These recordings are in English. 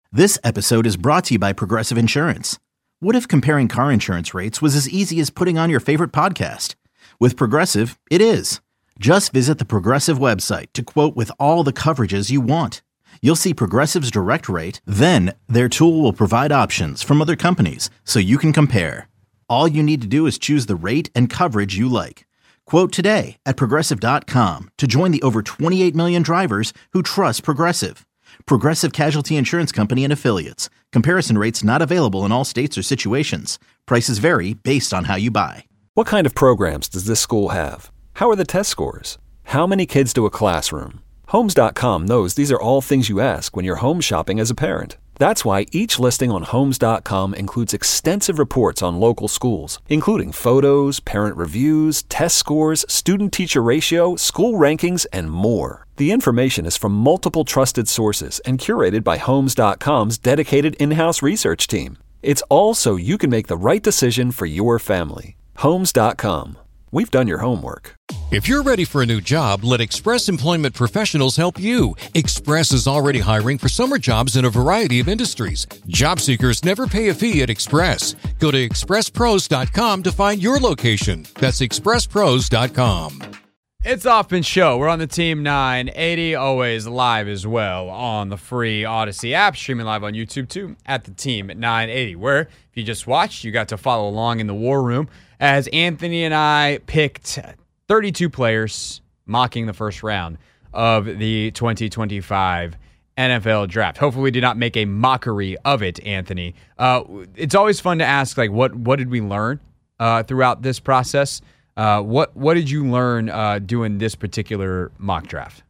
This episode is brought to you by Progressive Insurance. What if comparing car insurance rates was as easy as putting on your favorite podcast? With Progressive, it is. Just visit the Progressive website to quote with all the coverages you want. You'll see Progressive's direct rate, then their tool will provide options from other companies so you can compare. All you need to do is choose the rate and coverage you like. Quote today at Progressive.com to join the over 28 million drivers who trust Progressive. Progressive Casualty Insurance Company and Affiliates. Comparison rates not available in all states or situations. Prices vary based on how you buy. What kind of programs does this school have? How are the test scores? How many kids do a classroom? Homes.com knows these are all things you ask when you're home shopping as a parent. That's why each listing on Homes.com includes extensive reports on local schools, including photos, parent reviews, test scores, student-teacher ratio, school rankings, and more. The information is from multiple trusted sources and curated by Homes.com's dedicated in-house research team. It's all so you can make the right decision for your family. Homes.com. We've done your homework. If you're ready for a new job, let Express Employment Professionals help you. Express is already hiring for summer jobs in a variety of industries. Job seekers never pay a fee at Express. Go to expresspros.com to find your location. That's expresspros.com. It's Offman Show. We're on the Team 980, always live as well on the free Odyssey app, streaming live on YouTube too at the Team 980, where if you just watched, you got to follow along in the war room as Anthony and I picked 32 players mocking the first round of the 2025 NFL draft. Hopefully we did not make a mockery of it, Anthony. It's always fun to ask, like, what did we learn throughout this process? What did you learn doing this particular mock draft?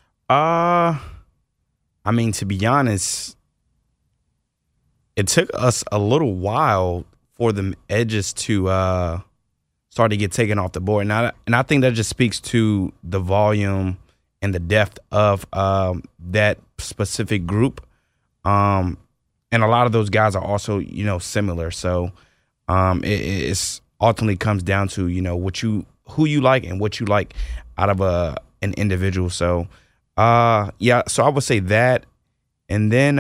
I mean, to be honest, it took us a little while for the edges to start to get taken off the board. And I think that just speaks to the volume and the depth of that specific group. And a lot of those guys are also, similar. So it's ultimately comes down to, who you like and what you like out of an individual. So, so I would say that. And then,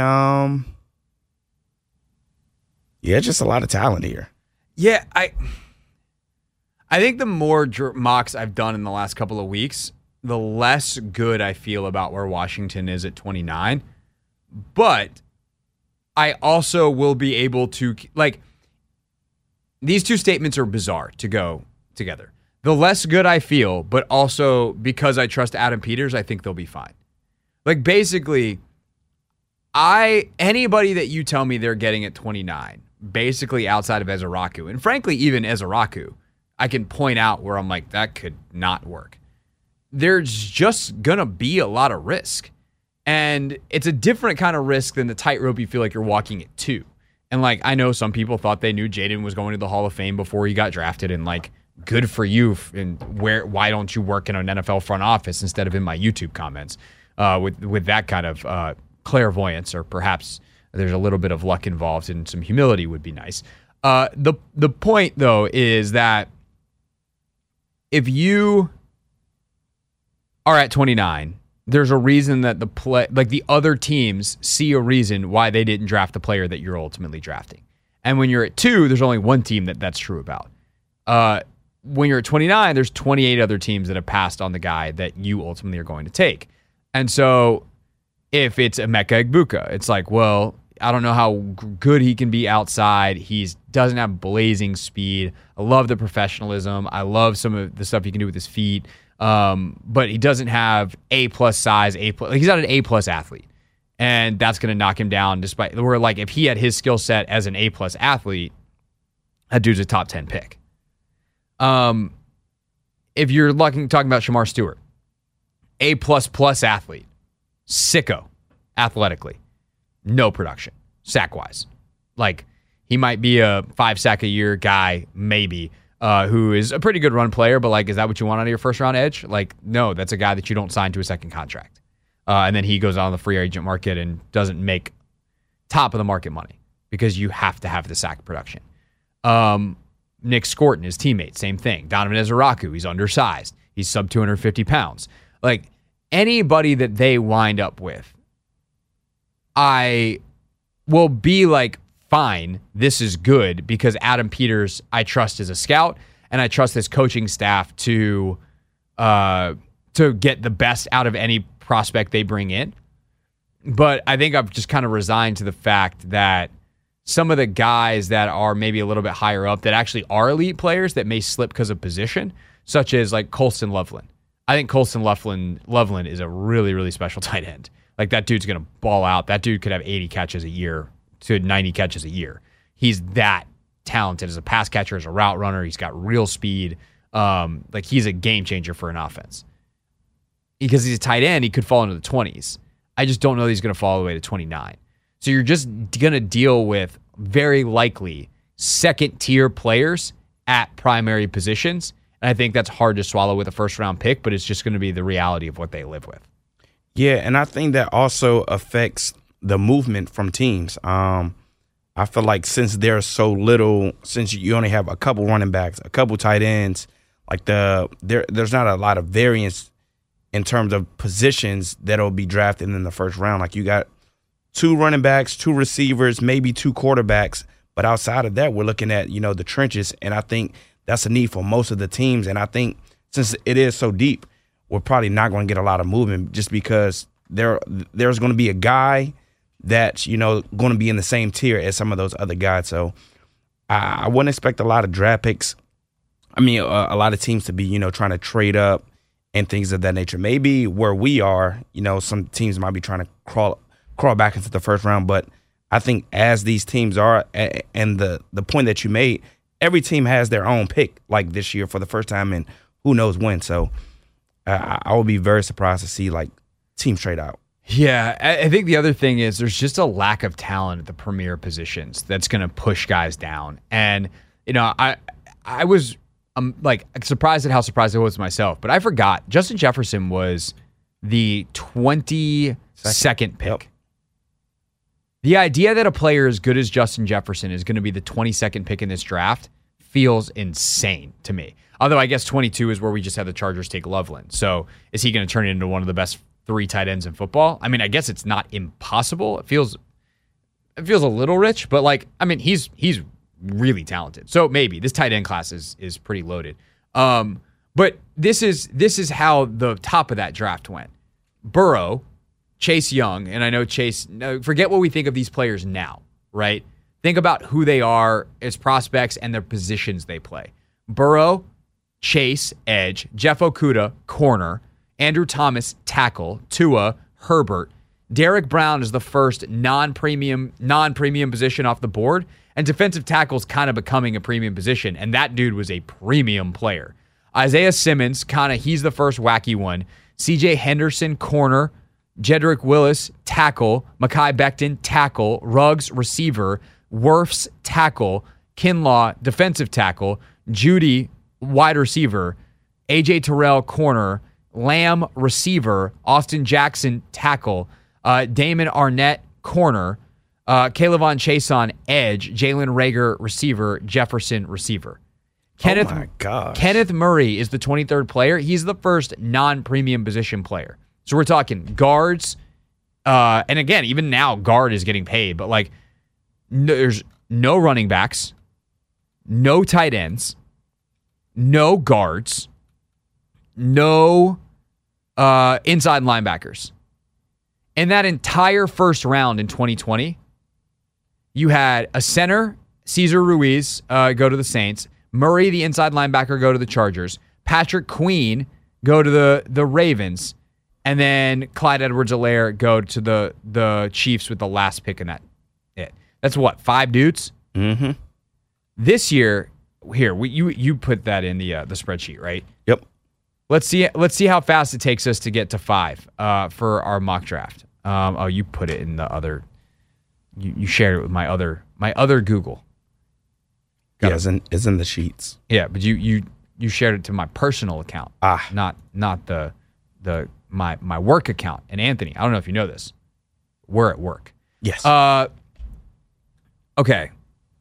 just a lot of talent here. Yeah, I think the more mocks I've done in the last couple of weeks, the less good I feel about where Washington is at 29. But I also will be able to, these two statements are bizarre to go together. The less good I feel, but also because I trust Adam Peters, I think they'll be fine. Basically, anybody that you tell me they're getting at 29, basically outside of Ezeraku, and frankly, even Ezeraku, I can point out where I'm like, that could not work. There's just going to be a lot of risk. And it's a different kind of risk than the tightrope you feel like you're walking at 2. And, I know some people thought they knew Jaden was going to the Hall of Fame before he got drafted, and, good for you. And why don't you work in an NFL front office instead of in my YouTube comments with that kind of clairvoyance, or perhaps there's a little bit of luck involved and some humility would be nice. The point, though, is that if you are at 29, there's a reason that the other teams see a reason why they didn't draft the player that you're ultimately drafting. And when you're at 2, there's only one team that's true about. When you're at 29, there's 28 other teams that have passed on the guy that you ultimately are going to take. And so if it's Emeka Egbuka, it's well, I don't know how good he can be outside. He doesn't have blazing speed. I love the professionalism. I love some of the stuff he can do with his feet. But he doesn't have A+ size, he's not an A+ athlete. And that's going to knock him down despite where if he had his skill set as an A+ athlete, that dude's a top 10 pick. If you're talking about Shamar Stewart, A++ athlete, sicko athletically, no production, sack-wise. He might be a 5-sack a year guy, maybe, who is a pretty good run player, but is that what you want out of your first-round edge? No, that's a guy that you don't sign to a second contract. And then he goes out on the free agent market and doesn't make top-of-the-market money because you have to have the sack production. Nick Scorton, his teammate, same thing. Donovan Ezeraku, he's undersized. He's sub 250 pounds. Anybody that they wind up with, I will be like, fine, this is good because Adam Peters, I trust as a scout, and I trust this coaching staff to get the best out of any prospect they bring in. But I think I've just kind of resigned to the fact that some of the guys that are maybe a little bit higher up that actually are elite players that may slip because of position, such as like Colston Loveland. I think Colston Loveland is a really, really special tight end. Like, that dude's going to ball out. That dude could have 80 catches a year to 90 catches a year. He's that talented as a pass catcher, as a route runner. He's got real speed. Like, he's a game changer for an offense. Because he's a tight end, he could fall into the 20s. I just don't know that he's going to fall all the way to 29. So you're just going to deal with very likely second-tier players at primary positions. And I think that's hard to swallow with a first-round pick, but it's just going to be the reality of what they live with. Yeah, and I think that also affects the movement from teams. I feel like since there's so little, since you only have a couple running backs, a couple tight ends, like there's not a lot of variance in terms of positions that'll be drafted in the first round. Like, you got 2 running backs, 2 receivers, maybe 2 quarterbacks. But outside of that, we're looking at, the trenches. And I think that's a need for most of the teams. And I think since it is so deep, we're probably not going to get a lot of movement just because there's going to be a guy that's, going to be in the same tier as some of those other guys. So I wouldn't expect a lot of draft picks. I mean, a lot of teams to be, trying to trade up and things of that nature. Maybe where we are, some teams might be trying to crawl back into the first round. But I think as these teams are, and the point that you made, every team has their own pick, like this year for the first time, and who knows when. So I would be very surprised to see like teams trade out. Yeah, I think the other thing is there's just a lack of talent at the premier positions that's going to push guys down. And I was like surprised at how surprised I was myself, but I forgot Justin Jefferson was the 22nd pick. Yep. The idea that a player as good as Justin Jefferson is going to be the 22nd pick in this draft feels insane to me. Although I guess 22 is where we just had the Chargers take Loveland. So is he going to turn into one of the best 3 tight ends in football? I mean, I guess it's not impossible. It feels a little rich, but he's really talented. So maybe this tight end class is pretty loaded. But this is how the top of that draft went. Burrow, Chase Young, and I know Chase, forget what we think of these players now, right? Think about who they are as prospects and their positions they play. Burrow, Chase, edge, Jeff Okudah, corner, Andrew Thomas, tackle, Tua, Herbert. Derek Brown is the first non-premium position off the board, and defensive tackle is kind of becoming a premium position, and that dude was a premium player. Isaiah Simmons, he's the first wacky one. CJ Henderson, corner. Jedrick Willis, tackle. Mekhi Becton, tackle. Ruggs, receiver. Wirfs, tackle. Kinlaw, defensive tackle. Judy, wide receiver. AJ Terrell, corner. Lamb, receiver. Austin Jackson, tackle. Damon Arnett, corner. Kayvon Chason, edge. Jalen Reagor, receiver. Jefferson, receiver. Oh my gosh. Kenneth Murray is the 23rd player. He's the first non-premium position player. So we're talking guards. And again, even now, guard is getting paid. But there's no running backs, no tight ends, no guards, no inside linebackers. In that entire first round in 2020, you had a center, Cesar Ruiz, go to the Saints. Murray, the inside linebacker, go to the Chargers. Patrick Queen, go to the Ravens. And then Clyde Edwards-Helaire go to the Chiefs with the last pick in that. That's what, 5 dudes? Mm-hmm. This year, you put that in the spreadsheet, right? Yep. Let's see how fast it takes us to get to 5 for our mock draft. You put it in the other. You shared it with my other Google. Yeah, it's in the sheets. Yeah, but you shared it to my personal account. Not the my work account. And Anthony, I don't know if you know this. We're at work. Yes. Okay.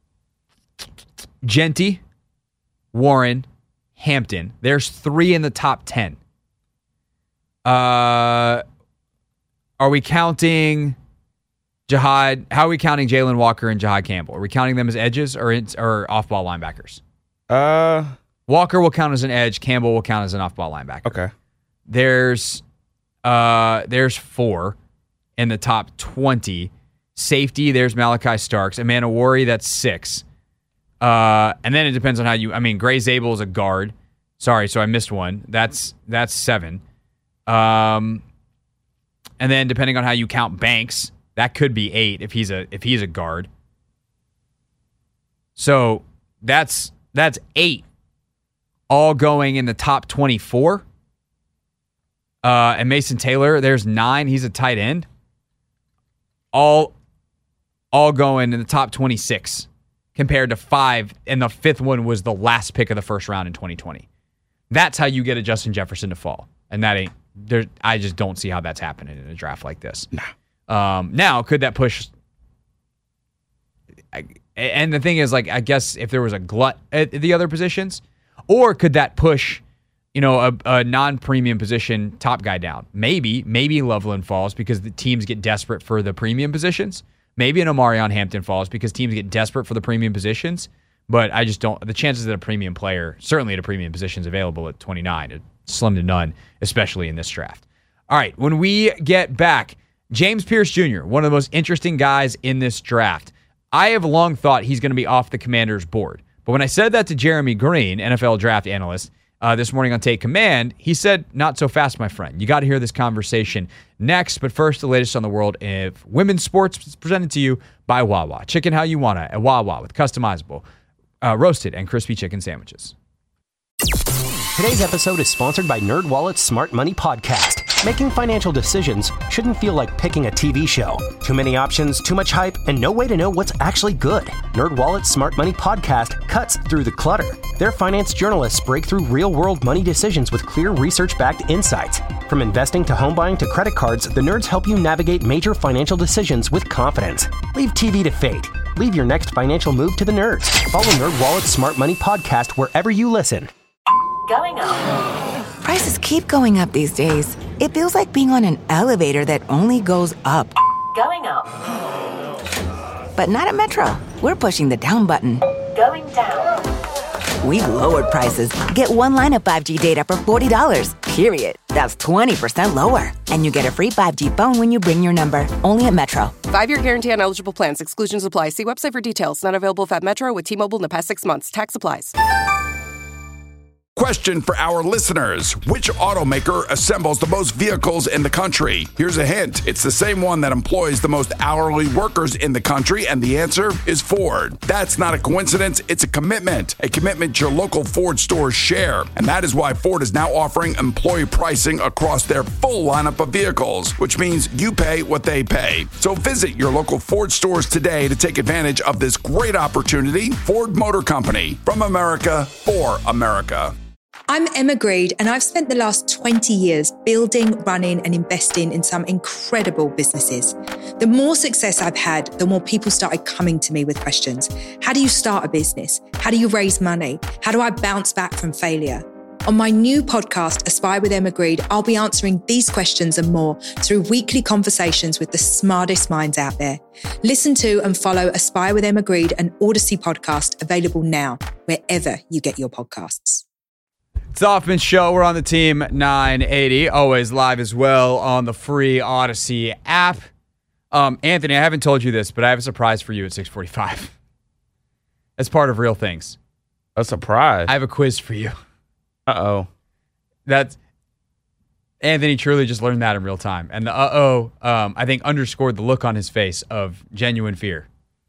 Genty, Warren, Hampton. There's 3 in the top 10. Are we counting Jihad, how are we counting Jalen Walker and Jihad Campbell? Are we counting them as edges or off-ball linebackers? Walker will count as an edge. Campbell will count as an off-ball linebacker. Okay. There's 4 in the top 20. Safety, there's Malachi Starks. Amanawari, that's 6. And then it depends on how you... I mean, Gray Zabel is a guard. Sorry, so I missed one. That's 7. And then depending on how you count Banks, that could be 8 if he's a guard. So that's 8, all going in the top 24. And Mason Taylor, there's 9. He's a tight end. All going in the top 26 compared to 5, and the 5th one was the last pick of the first round in 2020. That's how you get a Justin Jefferson to fall, and that ain't there. I just don't see how that's happening in a draft like this. No. Now, could that push? And the thing is, like, I guess if there was a glut at the other positions, or could that push, a non-premium position top guy down? Maybe Loveland falls because the teams get desperate for the premium positions. Maybe an Omarion Hampton falls because teams get desperate for the premium positions. But I just don't. The chances that a premium player, certainly at a premium position, is available at 29, it's slim to none, especially in this draft. All right, when we get back, James Pierce Jr., one of the most interesting guys in this draft. I have long thought he's going to be off the Commanders' board. But when I said that to Jeremy Green, NFL draft analyst, this morning on Take Command, he said, not so fast, my friend. You got to hear this conversation next. But first, the latest on the world of women's sports is presented to you by Wawa. Chicken how you want it at Wawa with customizable roasted and crispy chicken sandwiches. Today's episode is sponsored by NerdWallet's Smart Money Podcast. Making financial decisions shouldn't feel like picking a TV show. Too many options, too much hype, and no way to know what's actually good. NerdWallet's Smart Money Podcast cuts through the clutter. Their finance journalists break through real-world money decisions with clear research-backed insights. From investing to home buying to credit cards, the nerds help you navigate major financial decisions with confidence. Leave TV to fate. Leave your next financial move to the nerds. Follow NerdWallet's Smart Money Podcast wherever you listen. Going up. Prices keep going up these days. It feels like being on an elevator that only goes up. Going up. But not at Metro. We're pushing the down button. Going down. We've lowered prices. Get one line of 5G data for $40, period. That's 20% lower. And you get a free 5G phone when you bring your number. Only at Metro. 5-year guarantee on eligible plans. Exclusions apply. See website for details. Not available at Metro with T-Mobile in the past 6 months. Tax applies. Question for our listeners. Which automaker assembles the most vehicles in the country? Here's a hint. It's the same one that employs the most hourly workers in the country, and the answer is Ford. That's not a coincidence. It's a commitment your local Ford stores share. And that is why Ford is now offering employee pricing across their full lineup of vehicles, which means you pay what they pay. So visit your local Ford stores today to take advantage of this great opportunity. Ford Motor Company, from America for America. I'm Emma Greed, and I've spent the last 20 years building, running, and investing in some incredible businesses. The more success I've had, the more people started coming to me with questions. How do you start a business? How do you raise money? How do I bounce back from failure? On my new podcast, Aspire with Emma Greed, I'll be answering these questions and more through weekly conversations with the smartest minds out there. Listen to and follow Aspire with Emma Greed, an Odyssey podcast, available now, wherever you get your podcasts. It's the Hoffman Show. We're on the Team 980, always live as well on the free Odyssey app. Anthony, I haven't told you this, but I have a surprise for you at 6:45. As part of Real Things. A surprise? I have a quiz for you. Uh-oh. That's Anthony truly just learned that in real time. And the I think underscored the look on his face of genuine fear.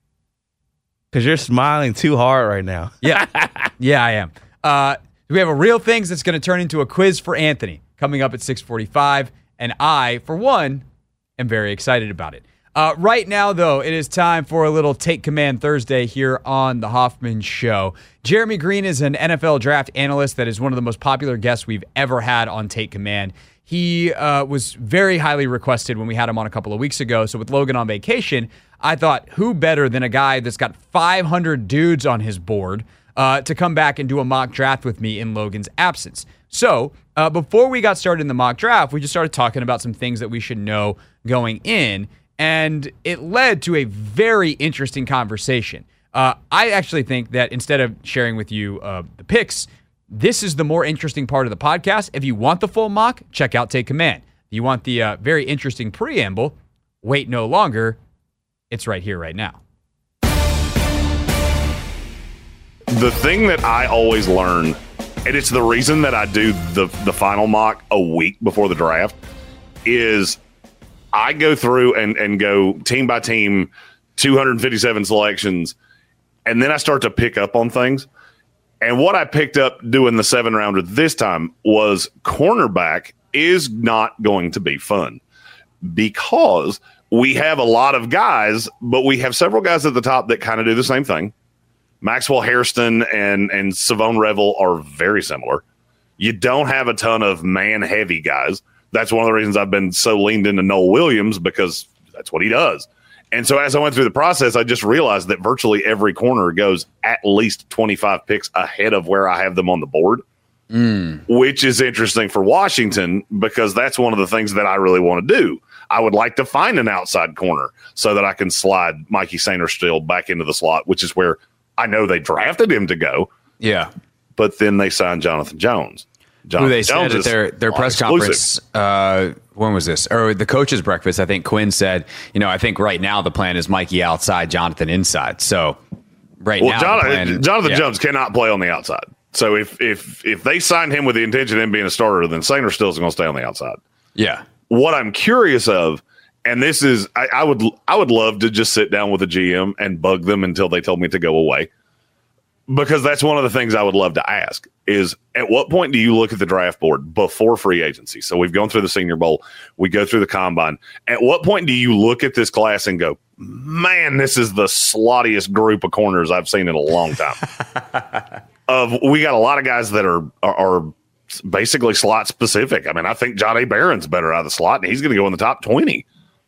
Because you're smiling too hard right now. Yeah. Yeah, I am. We have a Real Things that's going to turn into a quiz for Anthony coming up at 6:45, and I, for one, am very excited about it. Right now, though, it is time for a little Take Command Thursday here on the Hoffman Show. Jeremy Green is an NFL draft analyst that is one of the most popular guests we've ever had on Take Command. He was very highly requested when we had him on a couple of weeks ago, so with Logan on vacation, I thought, who better than a guy that's got 500 dudes on his board to come back and do a mock draft with me in Logan's absence. So before we got started in the mock draft, we just started talking about some things that we should know going in. And it led to a very interesting conversation. I actually think that instead of sharing with you the picks, this is the more interesting part of the podcast. If you want the full mock, check out Take Command. If you want the very interesting preamble, wait no longer. It's right here, right now. The thing that I always learn, and it's the reason that I do the final mock a week before the draft, is I go through and go team by team, 257 selections, and then I start to pick up on things. And what I picked up doing the 7-rounder this time was cornerback is not going to be fun because we have a lot of guys, but we have several guys at the top that kind of do the same thing. Maxwell Hairston and Savone Revel are very similar. You don't have a ton of man-heavy guys. That's one of the reasons I've been so leaned into Noel Williams, because that's what he does. And so as I went through the process, I just realized that virtually every corner goes at least 25 picks ahead of where I have them on the board, which is interesting for Washington because that's one of the things that I really want to do. I would like to find an outside corner so that I can slide Mikey Sainristil back into the slot, which is where I know they drafted him to go. Yeah. But then they signed Jonathan Jones. Who they said at their press conference, when was this? Or the coach's breakfast, I think Quinn said, I think right now the plan is Mikey outside, Jonathan inside. So now Jonathan Jones cannot play on the outside. So if they signed him with the intention of him being a starter, then Sainristil is going to stay on the outside. Yeah. What I'm curious of, and this is, I would love to just sit down with a GM and bug them until they told me to go away. Because that's one of the things I would love to ask is, at what point do you look at the draft board before free agency? So we've gone through the Senior Bowl. We go through the Combine. At what point do you look at this class and go, man, this is the slottiest group of corners I've seen in a long time? We got a lot of guys that are basically slot specific. I mean, I think John A. Barron's better out of the slot, and he's going to go in the top 20.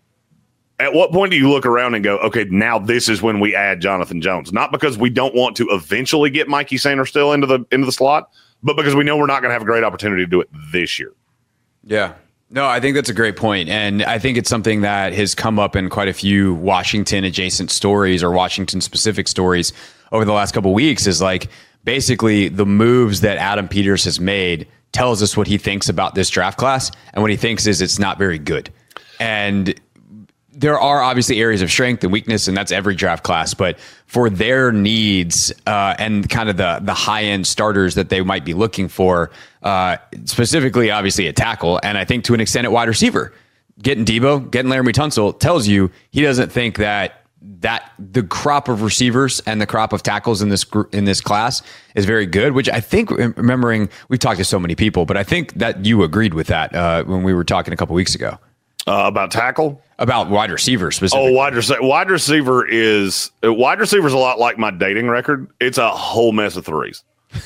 At what point do you look around and go, okay, now this is when we add Jonathan Jones? Not because we don't want to eventually get Mikey Sainristil into the slot, but because we know we're not going to have a great opportunity to do it this year. Yeah. No, I think that's a great point. And I think it's something that has come up in quite a few Washington adjacent stories or Washington specific stories over the last couple of weeks, is like basically the moves that Adam Peters has made tells us what he thinks about this draft class. And what he thinks is it's not very good. And there are obviously areas of strength and weakness, and that's every draft class. But for their needs and kind of the high-end starters that they might be looking for, specifically, obviously, at tackle, and I think to an extent at wide receiver, getting Debo, getting Laramie Tunsil tells you he doesn't think that the crop of receivers and the crop of tackles in this class is very good, which I think, remembering, we've talked to so many people, but I think that you agreed with that when we were talking a couple weeks ago. About tackle? About wide receiver specifically. Oh, wide receiver is a lot like my dating record. It's a whole mess of threes.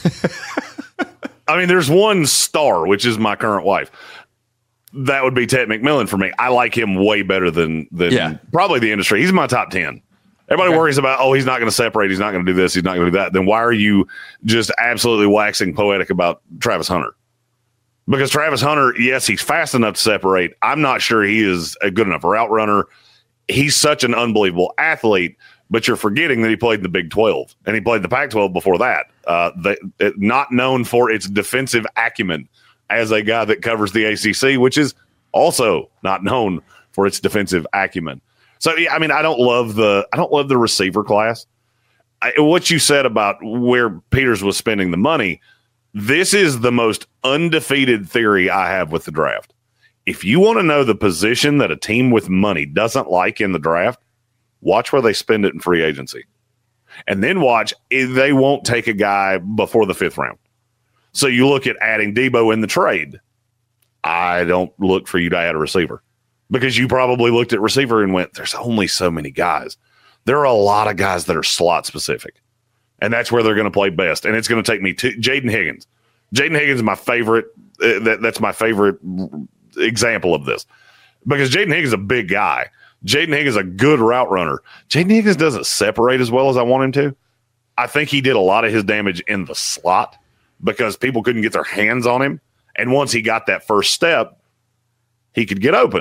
I mean, there's one star, which is my current wife. That would be Ted McMillan for me. I like him way better than probably the industry. He's in my top 10. Everybody worries about, he's not going to separate. He's not going to do this. He's not going to do that. Then why are you just absolutely waxing poetic about Travis Hunter? Because Travis Hunter, yes, he's fast enough to separate. I'm not sure he is a good enough route runner. He's such an unbelievable athlete, but you're forgetting that he played in the Big 12, and he played the Pac-12 before that. Not known for its defensive acumen as a guy that covers the ACC, which is also not known for its defensive acumen. So, yeah, I mean, I don't love the receiver class. What you said about where Peters was spending the money, this is the most undefeated theory I have with the draft. If you want to know the position that a team with money doesn't like in the draft, watch where they spend it in free agency. And then watch if they won't take a guy before the 5th round. So you look at adding Debo in the trade. I don't look for you to add a receiver because you probably looked at receiver and went, there's only so many guys. There are a lot of guys that are slot specific. And that's where they're going to play best. And it's going to take me to Jaden Higgins. Jaden Higgins is my favorite. That's my favorite example of this. Because Jaden Higgins is a big guy. Jaden Higgins is a good route runner. Jaden Higgins doesn't separate as well as I want him to. I think he did a lot of his damage in the slot because people couldn't get their hands on him. And once he got that first step, he could get open.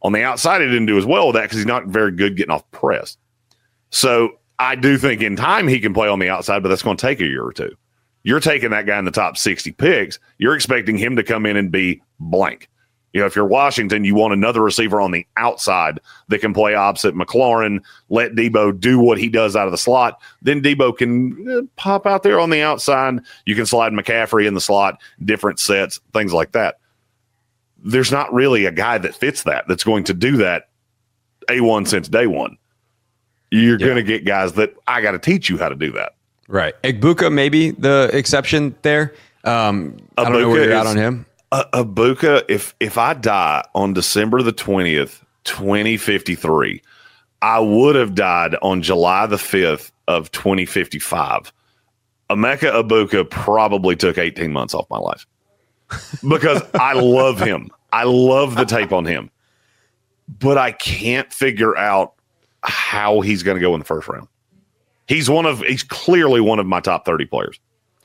On the outside, he didn't do as well with that because he's not very good getting off press. So I do think in time he can play on the outside, but that's going to take a year or two. You're taking that guy in the top 60 picks. You're expecting him to come in and be blank. If you're Washington, you want another receiver on the outside that can play opposite McLaurin, let Debo do what he does out of the slot. Then Debo can pop out there on the outside. You can slide McCaffrey in the slot, different sets, things like that. There's not really a guy that fits that's going to do that A1 since day one. You're going to get guys that I got to teach you how to do that. Right. Egbuka maybe the exception there. I don't know where you're at on him. Egbuka, if I die on December the 20th, 2053, I would have died on July the 5th of 2055. Emeka Egbuka probably took 18 months off my life because I love him. I love the tape on him, but I can't figure out how he's going to go in the first round. He's clearly one of my top 30 players.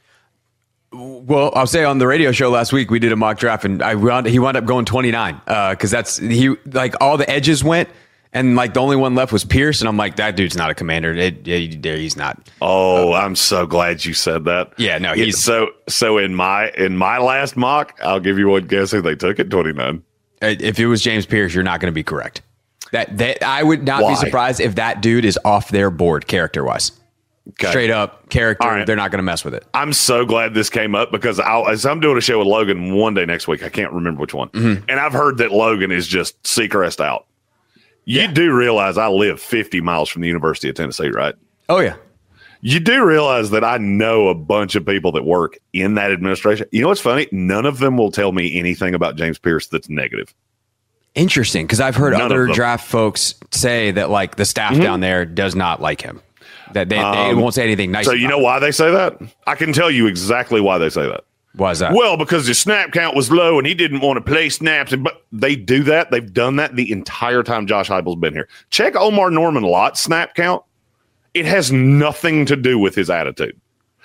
Well, I'll say on the radio show last week, we did a mock draft and he wound up going 29 because all the edges went and like the only one left was Pierce. And I'm like, that dude's not a commander. He's not. Oh, I'm so glad you said that. Yeah, no, he's so in my last mock, I'll give you one guess who they took at 29. If it was James Pierce, you're not going to be correct. That I would not be surprised if that dude is off their board character wise. Okay. Straight up character, right. They're not going to mess with it. I'm so glad this came up because as I'm doing a show with Logan one day next week, I can't remember which one, and I've heard that Logan is just Seacrest out. You do realize I live 50 miles from the University of Tennessee, right? Oh, yeah. You do realize that I know a bunch of people that work in that administration. You know what's funny? None of them will tell me anything about James Pierce that's negative. Interesting, because I've heard other draft folks say that like the staff down there does not like him. That they won't say anything nice. So you know why they say that? I can tell you exactly why they say that. Why is that? Well, because the snap count was low and he didn't want to play snaps. But they do that. They've done that the entire time Josh Heupel's been here. Check Omar Norman Lott's snap count. It has nothing to do with his attitude.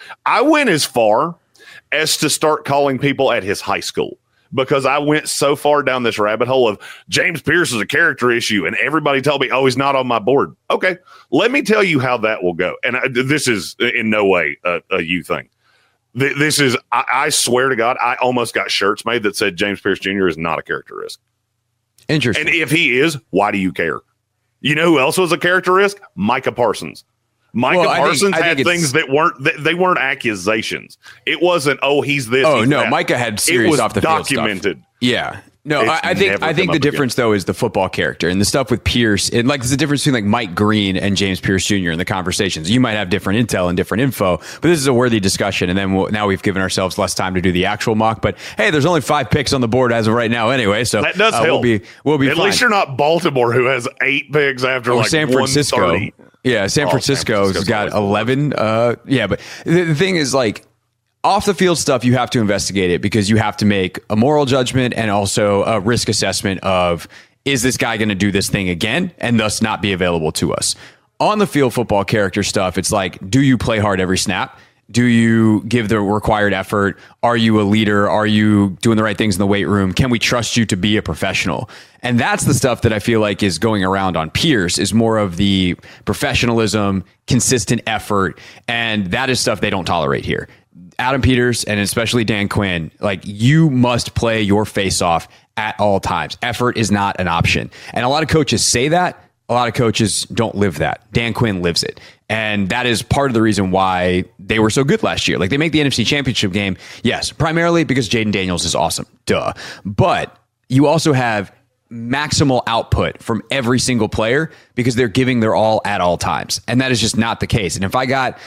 I went as far as to start calling people at his high school because I went so far down this rabbit hole of James Pierce is a character issue, and everybody told me, oh, he's not on my board. Okay, let me tell you how that will go. And this is in no way a you thing. This is, I swear to God, I almost got shirts made that said James Pierce Jr. is not a character risk. Interesting. And if he is, why do you care? You know who else was a character risk? Micah Parsons. Parsons had things that weren't accusations. It wasn't, oh, he's this. Oh, he's no, that. Micah had serious off the field documented. Stuff. Yeah. No, I think the difference though is the football character and the stuff with Pierce. And like there's a difference between like Mike Green and James Pierce Jr. in the conversations. You might have different intel and different info, but this is a worthy discussion. And then now we've given ourselves less time to do the actual mock. But hey, there's only 5 picks on the board as of right now anyway. So that does help. We'll be at fine. least you're not Baltimore, who has 8 picks after like San Francisco. 130. Yeah, San Francisco's got 11. Yeah, but the thing is like, off the field stuff, you have to investigate it because you have to make a moral judgment and also a risk assessment of, is this guy going to do this thing again and thus not be available to us? On the field football character stuff, it's like, do you play hard every snap? Do you give the required effort? Are you a leader? Are you doing the right things in the weight room? Can we trust you to be a professional? And that's the stuff that I feel like is going around on Pierce is more of the professionalism, consistent effort. And that is stuff they don't tolerate here. Adam Peters and especially Dan Quinn, like you must play your face off at all times. Effort is not an option. And a lot of coaches say that. A lot of coaches don't live that. Dan Quinn lives it. And that is part of the reason why they were so good last year. Like they make the NFC Championship game. Yes, primarily because Jaden Daniels is awesome. Duh. But you also have maximal output from every single player because they're giving their all at all times. And that is just not the case. And if I got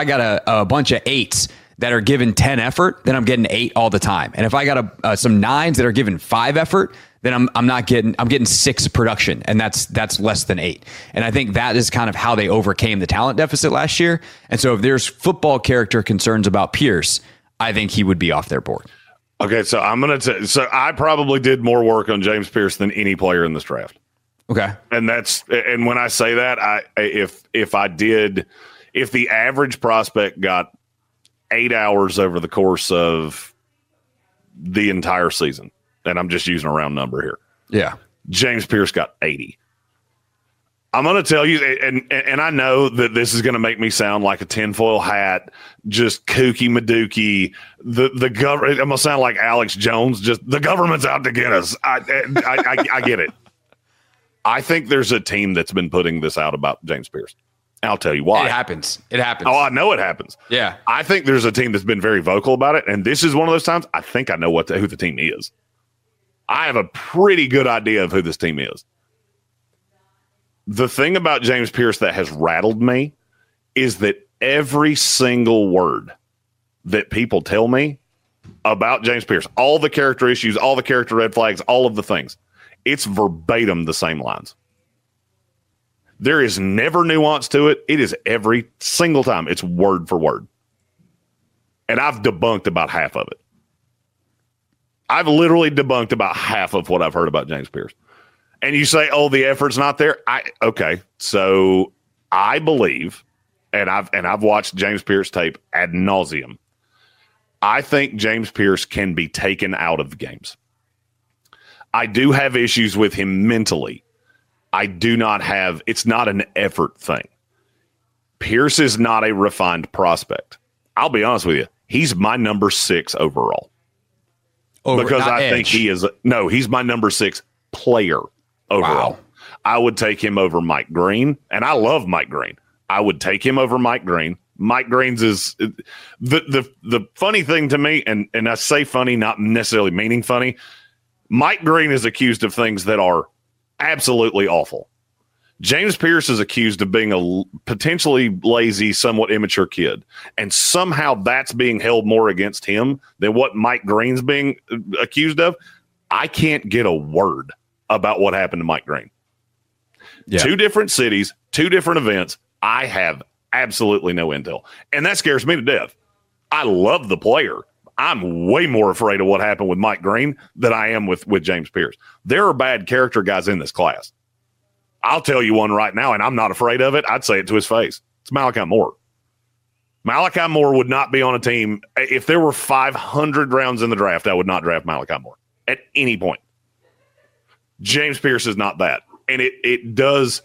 a bunch of 8s that are given 10 effort, then I'm getting 8 all the time. And if I got some 9s that are given 5 effort, then I'm getting 6 production, and that's less than 8. And I think that is kind of how they overcame the talent deficit last year. And so if there's football character concerns about Pierce, I think he would be off their board. Okay, so so I probably did more work on James Pierce than any player in this draft. Okay, and when I say that, if the average prospect got 8 hours over the course of the entire season, and I'm just using a round number here. Yeah. James Pierce got 80. I'm going to tell you, and I know that this is going to make me sound like a tinfoil hat, just kooky madookie. The government, I'm going to sound like Alex Jones. Just the government's out to get us. I get it. I think there's a team that's been putting this out about James Pierce. I'll tell you why. It happens. Oh, I know it happens. Yeah. I think there's a team that's been very vocal about it, and this is one of those times I think I know who the team is. I have a pretty good idea of who this team is. The thing about James Pierce that has rattled me is that every single word that people tell me about James Pierce, all the character issues, all the character red flags, all of the things, it's verbatim the same lines. There is never nuance to it. It is every single time. It's word for word. And I've debunked about half of it. I've literally debunked about half of what I've heard about James Pierce. And you say, oh, the effort's not there. Okay. So I believe, and I've watched James Pierce tape ad nauseum. I think James Pierce can be taken out of the games. I do have issues with him mentally. It's not an effort thing. Pierce is not a refined prospect. I'll be honest with you. He's my number 6 overall. Because I think he's my number 6 player overall. Wow. I would take him over Mike Green, and I love Mike Green. I would take him over Mike Green. Mike Green's is the funny thing to me, and I say funny, not necessarily meaning funny. Mike Green is accused of things that are absolutely awful. James Pierce is accused of being a potentially lazy, somewhat immature kid. And somehow that's being held more against him than what Mike Green's being accused of. I can't get a word about what happened to Mike Green. Yeah. 2 different cities, 2 different events. I have absolutely no intel. And that scares me to death. I love the player. I'm way more afraid of what happened with Mike Green than I am with James Pierce. There are bad character guys in this class. I'll tell you one right now, and I'm not afraid of it. I'd say it to his face. It's Malachi Moore. Malachi Moore would not be on a team. If there were 500 rounds in the draft, I would not draft Malachi Moore at any point. James Pierce is not that. And it does.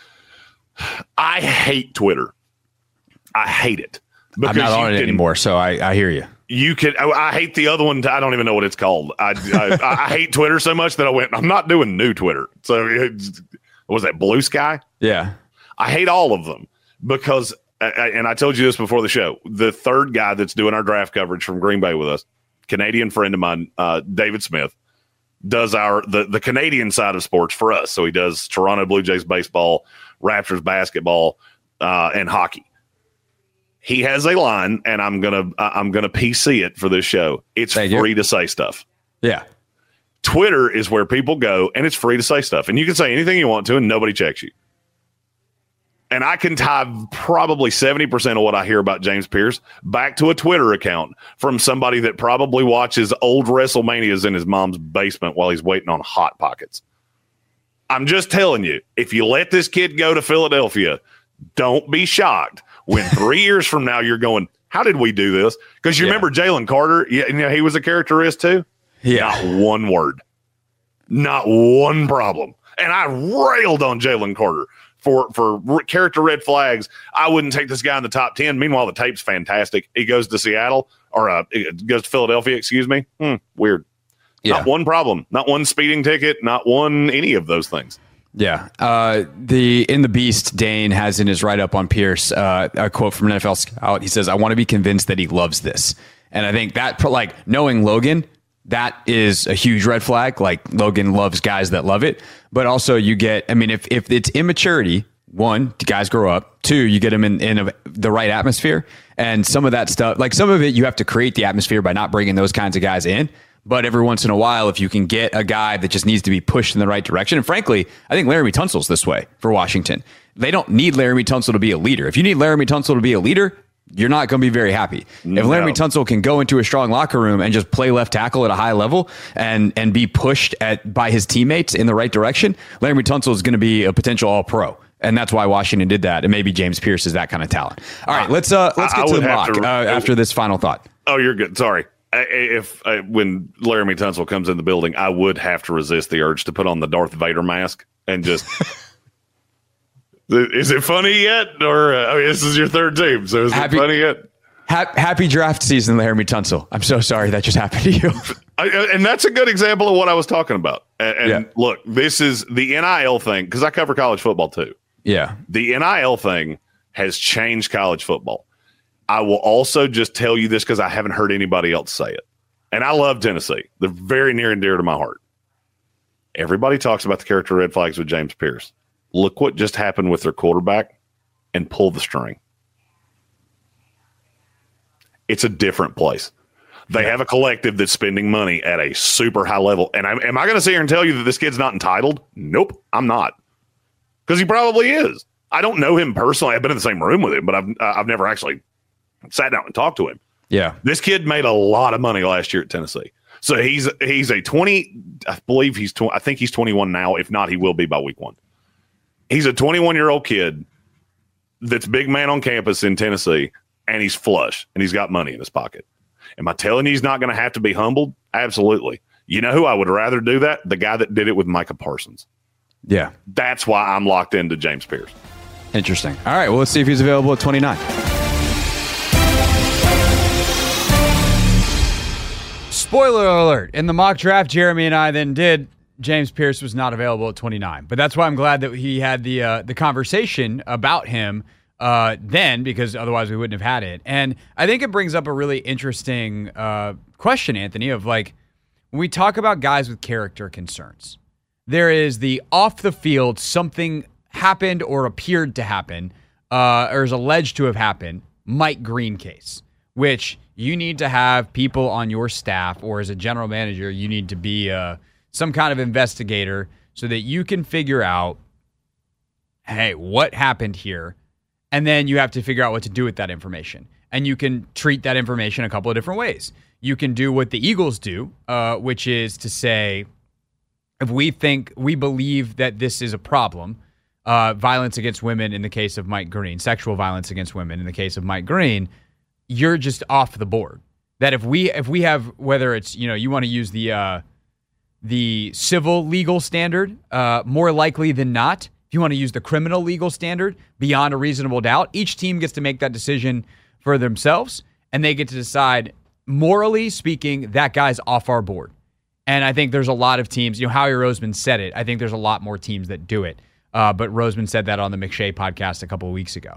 I hate Twitter. I hate it. I'm not on it anymore, so I hear you. I hate the other one. I don't even know what it's called. I hate Twitter so much that I'm not doing new Twitter. So was that Blue Sky? Yeah. I hate all of them because, and I told you this before the show, the third guy that's doing our draft coverage from Green Bay with us, Canadian friend of mine, David Smith, does the Canadian side of sports for us. So he does Toronto Blue Jays baseball, Raptors basketball, and hockey. He has a line, and I'm gonna PC it for this show. It's free to say stuff. Yeah. Twitter is where people go, and it's free to say stuff. And you can say anything you want to, and nobody checks you. And I can tie probably 70% of what I hear about James Pierce back to a Twitter account from somebody that probably watches old WrestleManias in his mom's basement while he's waiting on Hot Pockets. I'm just telling you, if you let this kid go to Philadelphia, don't be shocked when 3 years from now you're going, how did we do this? Because you remember Jalen Carter? Yeah, he was a characterist too. Yeah. Not one word. Not one problem. And I railed on Jalen Carter for character red flags. I wouldn't take this guy in the top 10. Meanwhile, the tape's fantastic. He goes to Seattle or goes to Philadelphia, excuse me. Weird. Yeah. Not one problem. Not one speeding ticket. Not one any of those things. Yeah. In the Beast, Dane has in his write-up on Pierce a quote from an NFL scout. He says, I want to be convinced that he loves this. And I think that, like, knowing Logan, that is a huge red flag. Like, Logan loves guys that love it. But also you get, I mean, if it's immaturity, 1, guys grow up. 2, you get them in the right atmosphere. And some of that stuff, like some of it, you have to create the atmosphere by not bringing those kinds of guys in. But every once in a while, if you can get a guy that just needs to be pushed in the right direction, and frankly, I think Laramie Tunsil's this way for Washington. They don't need Laramie Tunsil to be a leader. If you need Laramie Tunsil to be a leader, you're not going to be very happy. No. If Laramie Tunsil can go into a strong locker room and just play left tackle at a high level and be pushed by his teammates in the right direction, Laramie Tunsil is going to be a potential All-Pro. And that's why Washington did that. And maybe James Pierce is that kind of talent. All right, let's get to the mock after this final thought. Oh, you're good. Sorry. when Laramie Tunsil comes in the building, I would have to resist the urge to put on the Darth Vader mask and just. Is it funny yet? Or this is your third team, so is it funny yet? Happy draft season, Laramie Tunsil. I'm so sorry that just happened to you. And that's a good example of what I was talking about. And look, this is the NIL thing, because I cover college football too. Yeah. The NIL thing has changed college football. I will also just tell you this because I haven't heard anybody else say it. And I love Tennessee. They're very near and dear to my heart. Everybody talks about the character red flags with James Pierce. Look what just happened with their quarterback and pull the string. It's a different place. They have a collective that's spending money at a super high level. And am I going to sit here and tell you that this kid's not entitled? Nope, I'm not. Because he probably is. I don't know him personally. I've been in the same room with him, but I've never actually sat down and talked to him. Yeah. This kid made a lot of money last year at Tennessee. So he's a 20, I believe I think he's 21 now. If not, he will be by week 1. He's a 21-year-old kid that's big man on campus in Tennessee, and he's flush, and he's got money in his pocket. Am I telling you he's not going to have to be humbled? Absolutely. You know who I would rather do that? The guy that did it with Micah Parsons. Yeah. That's why I'm locked into James Pierce. Interesting. All right, well, let's see if he's available at 29. Spoiler alert. In the mock draft Jeremy and I then did, James Pierce was not available at 29. But that's why I'm glad that he had the conversation about him then, because otherwise we wouldn't have had it. And I think it brings up a really interesting question, Anthony, of like, when we talk about guys with character concerns, there is the off the field, something happened or appeared to happen, or is alleged to have happened, Mike Green case, which you need to have people on your staff, or as a general manager, you need to be some kind of investigator so that you can figure out, hey, what happened here? And then you have to figure out what to do with that information. And you can treat that information a couple of different ways. You can do what the Eagles do, which is to say, if we believe that this is a problem, violence against women in the case of Mike Green, sexual violence against women in the case of Mike Green, you're just off the board. That if we have, whether it's, you want to use the civil legal standard, more likely than not, if you want to use the criminal legal standard, beyond a reasonable doubt, each team gets to make that decision for themselves, and they get to decide, morally speaking, that guy's off our board. And I think there's a lot of teams, Howie Roseman said it. I think there's a lot more teams that do it. But Roseman said that on the McShay podcast a couple of weeks ago.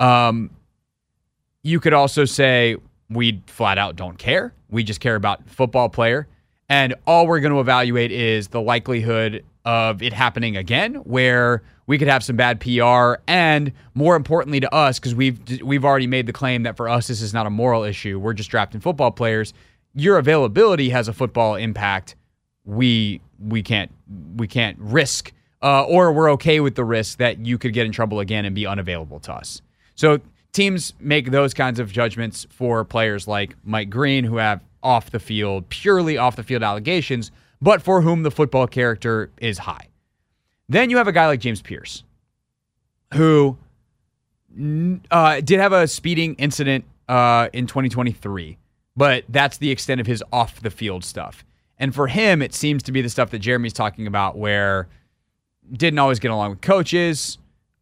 You could also say we flat out don't care. We just care about football player. And all we're going to evaluate is the likelihood of it happening again, where we could have some bad PR. And more importantly to us, because we've already made the claim that for us this is not a moral issue. We're just drafting football players. Your availability has a football impact. We can't risk, or we're okay with the risk that you could get in trouble again and be unavailable to us. So teams make those kinds of judgments for players like Mike Green, who have purely off the field allegations, but for whom the football character is high. Then you have a guy like James Pierce, who did have a speeding incident in 2023, but that's the extent of his off the field stuff. And for him, it seems to be the stuff that Jeremy's talking about, where didn't always get along with coaches.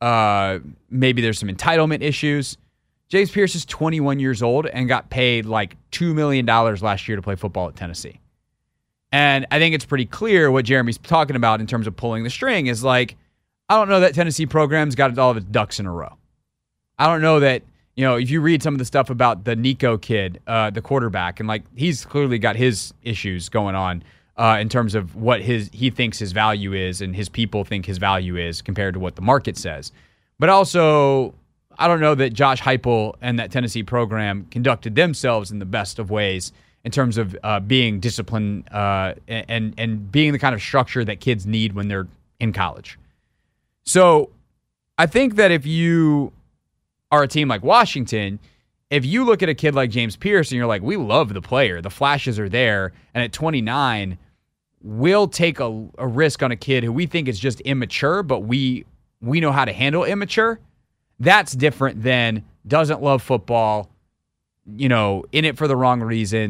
Maybe there's some entitlement issues. James Pierce is 21 years old and got paid like $2 million last year to play football at Tennessee. And I think it's pretty clear what Jeremy's talking about in terms of pulling the string is like, I don't know that Tennessee program's got all of its ducks in a row. I don't know that, if you read some of the stuff about the Nico kid, the quarterback, and like he's clearly got his issues going on in terms of what he thinks his value is and his people think his value is compared to what the market says. But also, I don't know that Josh Heupel and that Tennessee program conducted themselves in the best of ways in terms of being disciplined and being the kind of structure that kids need when they're in college. So I think that if you are a team like Washington, if you look at a kid like James Pierce and you're like, we love the player, the flashes are there, and at 29, we'll take a risk on a kid who we think is just immature, but we know how to handle immature, that's different than doesn't love football, in it for the wrong reasons,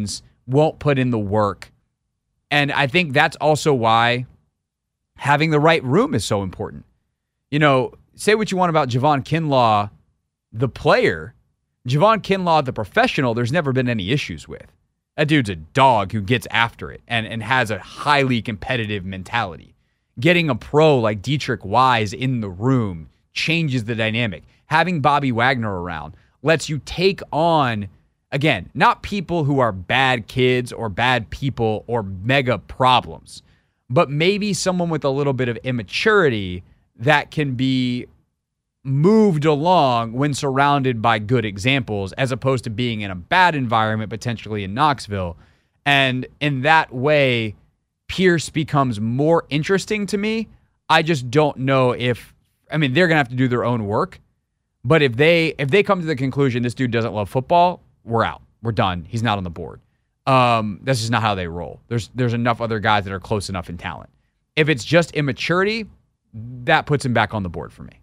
won't put in the work. And I think that's also why having the right room is so important. You know, say what you want about Javon Kinlaw, the player. Javon Kinlaw, the professional, there's never been any issues with. That dude's a dog who gets after it and has a highly competitive mentality. Getting a pro like Dietrich Wise in the room changes the dynamic. Having Bobby Wagner around lets you take on, again, not people who are bad kids or bad people or mega problems, but maybe someone with a little bit of immaturity that can be moved along when surrounded by good examples, as opposed to being in a bad environment, potentially in Knoxville. And in that way, Pierce becomes more interesting to me. I just don't know if, they're going to have to do their own work. But if they come to the conclusion this dude doesn't love football, we're out. We're done. He's not on the board. That's just not how they roll. There's enough other guys that are close enough in talent. If it's just immaturity, that puts him back on the board for me.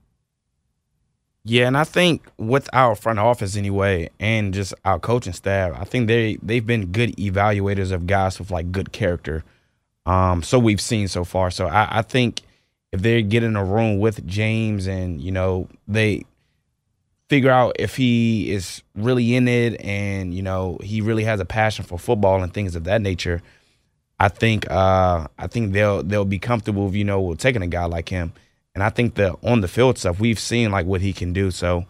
Yeah, and I think with our front office anyway, and just our coaching staff, I think they've been good evaluators of guys with like good character. So we've seen so far. So I think if they get in a room with James and, you know, they figure out if he is really in it and, you know, he really has a passion for football and things of that nature, I think they'll be comfortable, you know, with taking a guy like him. And I think the on the field stuff, we've seen like what he can do. So,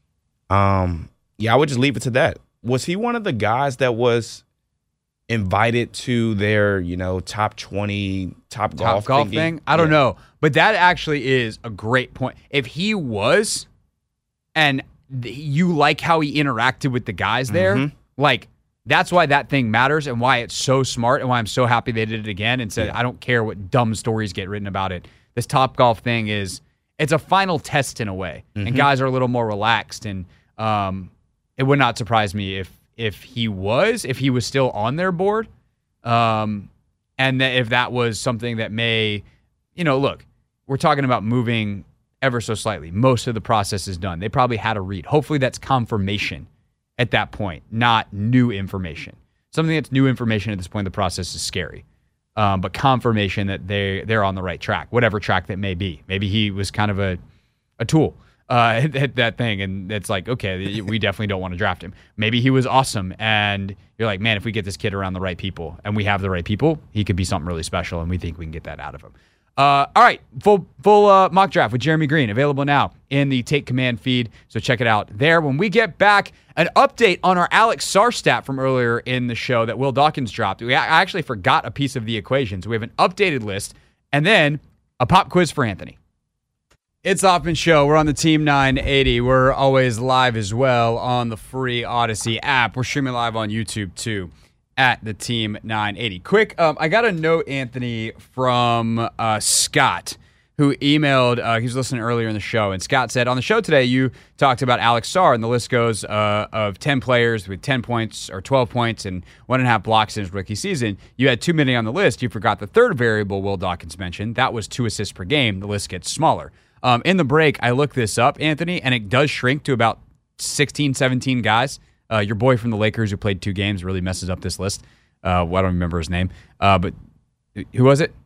I would just leave it to that. Was he one of the guys that was invited to their, you know, top 20 top golf thing? I don't know, but that actually is a great point. If he was, and you like how he interacted with the guys there, like that's why that thing matters and why it's so smart and why I'm so happy they did it again and said, I don't care what dumb stories get written about it. This Top Golf thing it's a final test in a way, and guys are a little more relaxed. And it would not surprise me if he was still on their board, and if that was something that may, you know, look, we're talking about moving ever so slightly. Most of the process is done. They probably had a read. Hopefully that's confirmation at that point, not new information. Something that's new information at this point in the process is scary. But confirmation that they're on the right track, whatever track that may be. Maybe he was kind of a tool at that thing, and it's like, okay, we definitely don't want to draft him. Maybe he was awesome, and you're like, man, if we get this kid around the right people, and we have the right people, he could be something really special, and we think we can get that out of him. All right, full mock draft with Jeremy Green available now in the Take Command feed, so check it out there. When we get back, an update on our Alex Sarr stat from earlier in the show that Will Dawkins dropped. I actually forgot a piece of the equation, so we have an updated list, and then a pop quiz for Anthony. It's Hoffman Show. We're on the Team 980. We're always live as well on the free Odyssey app. We're streaming live on YouTube too, at the Team 980. Quick, I got a note, Anthony, from Scott, who emailed, he was listening earlier in the show, and Scott said, on the show today, you talked about Alex Sarr, and the list goes of 10 players with 10 points or 12 points and 1.5 blocks in his rookie season. You had too many on the list. You forgot the third variable Will Dawkins mentioned. That was 2 assists per game. The list gets smaller. In the break, I looked this up, Anthony, and it does shrink to about 16, 17 guys. Your boy from the Lakers who played 2 games really messes up this list. I don't remember his name. But who was it?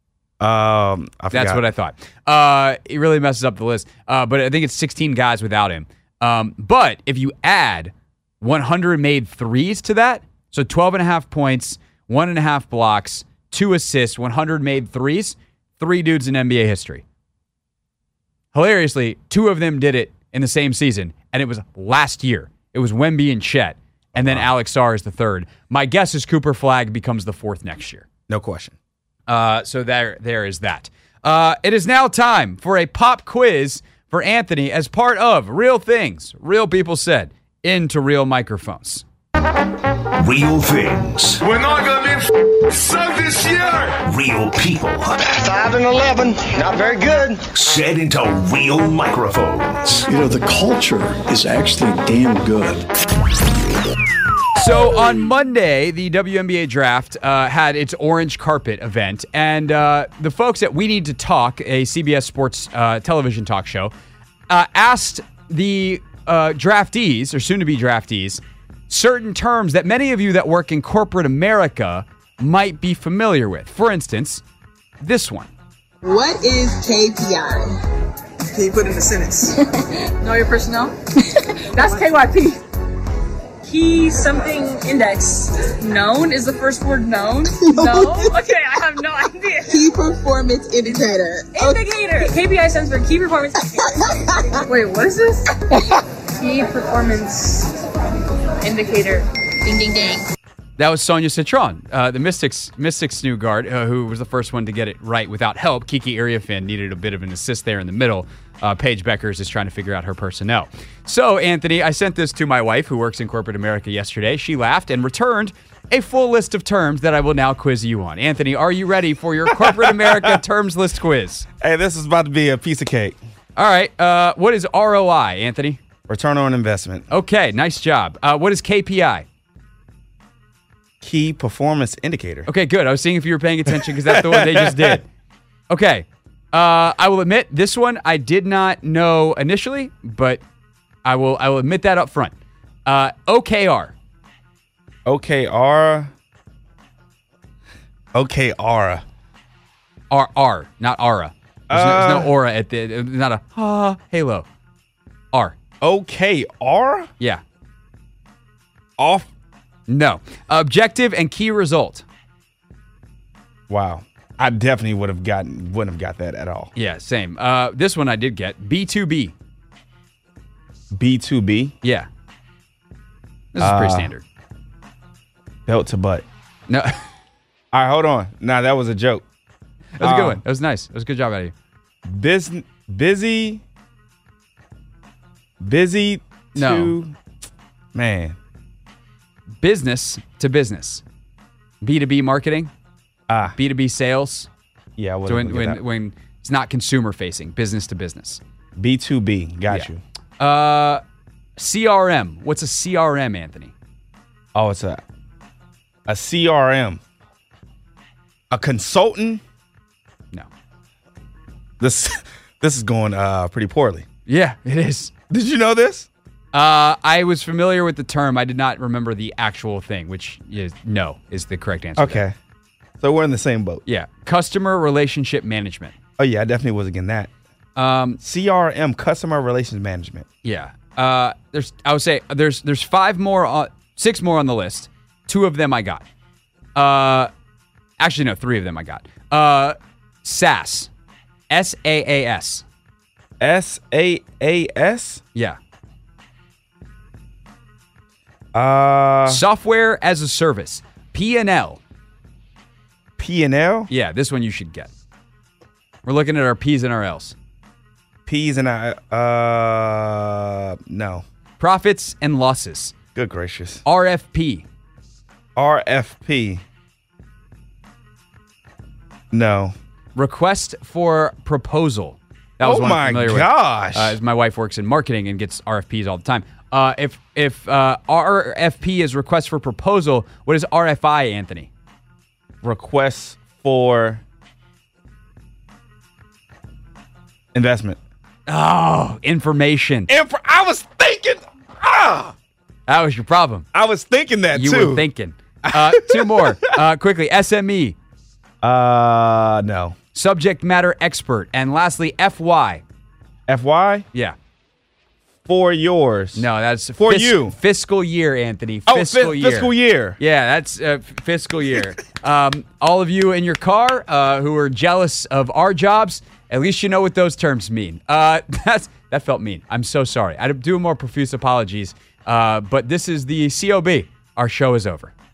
I forgot. That's what I thought. He really messes up the list. But I think it's 16 guys without him. But if you add 100 made threes to that, so 12.5 points, 1.5 blocks, 2 assists, 100 made threes, 3 dudes in NBA history. Hilariously, 2 of them did it in the same season, and it was last year. It was Wemby and Chet, and then Alex Sarr is the third. My guess is Cooper Flagg becomes the 4th next year. No question. So there is that. It is now time for a pop quiz for Anthony as part of Real Things, Real People Said, into Real Microphones. Real things. We're not going to be sucked this year. Real people. 5 and 11. Not very good. Said into real microphones. You know, the culture is actually damn good. So on Monday, the WNBA draft had its orange carpet event, and the folks at We Need to Talk, a CBS Sports television talk show, asked the draftees, or soon-to-be draftees, certain terms that many of you that work in corporate America might be familiar with. For instance, this one. What is KPI? Can you put it in a sentence? Know your personnel? That's KYP. Key something index. Known is the first word known? No? Okay, I have no idea. Key performance indicator. Indicator. KPI stands for key performance indicator. Wait, what is this? Key performance indicator. Ding, ding, ding. That was Sonia Citron, the Mystics new guard, who was the first one to get it right without help. Kiki Iriafin needed a bit of an assist there in the middle. Paige Beckers is trying to figure out her personnel. So, Anthony, I sent this to my wife, who works in corporate America, yesterday. She laughed and returned a full list of terms that I will now quiz you on. Anthony, are you ready for your corporate America terms list quiz? Hey, this is about to be a piece of cake. All right. What is ROI, Anthony? Return on investment. Okay, nice job. What is KPI? Key performance indicator. Okay, good. I was seeing if you were paying attention because that's the one they just did. Okay. I will admit this one I did not know initially, but I will admit that up front. OKR. OKR. R, not aura. There's no aura at the, not a halo. R. OKR? Yeah. Off? No. Objective and key result. Wow. I definitely wouldn't have got that at all. Yeah, same. This one I did get. B2B. B2B? Yeah. This is pretty standard. Belt to butt. No. All right, hold on. Nah, that was a joke. That was a good one. That was nice. That was a good job out of you. Busy No. Man. Business to business. B2B marketing. B2B sales. Yeah, so when it's not consumer facing, business to business. B2B. Got you. CRM. What's a CRM, Anthony? Oh, it's a CRM. A consultant? No. This is going pretty poorly. Yeah, it is. Did you know this? I was familiar with the term. I did not remember the actual thing, which is no is the correct answer. Okay. There. So we're in the same boat. Yeah. Customer relationship management. Oh, yeah, I definitely was against that. CRM, customer relations management. Yeah. I would say there's 6 more on the list. 2 of them I got. Actually, no, 3 of them I got. SaaS. SaaS. SaaS? Yeah. Software as a service. P&L. P&L? Yeah, this one you should get. We're looking at our P's and our L's. P's and no. Profits and losses. Good gracious. RFP. No. Request for proposal. That was one I'm familiar with. As my wife works in marketing and gets RFPs all the time. If RFP is request for proposal, what is RFI, Anthony? Request for investment. Oh, information. I was thinking. That was your problem. I was thinking that you too. You were thinking. 2 more. Quickly. SME. No. Subject matter expert. And lastly, FY. FY? Yeah. For yours. No, that's for you. Fiscal year, Anthony. Fiscal year. Fiscal year. Yeah, that's fiscal year. All of you in your car who are jealous of our jobs, at least you know what those terms mean. That felt mean. I'm so sorry. I do more profuse apologies. But this is the COB. Our show is over.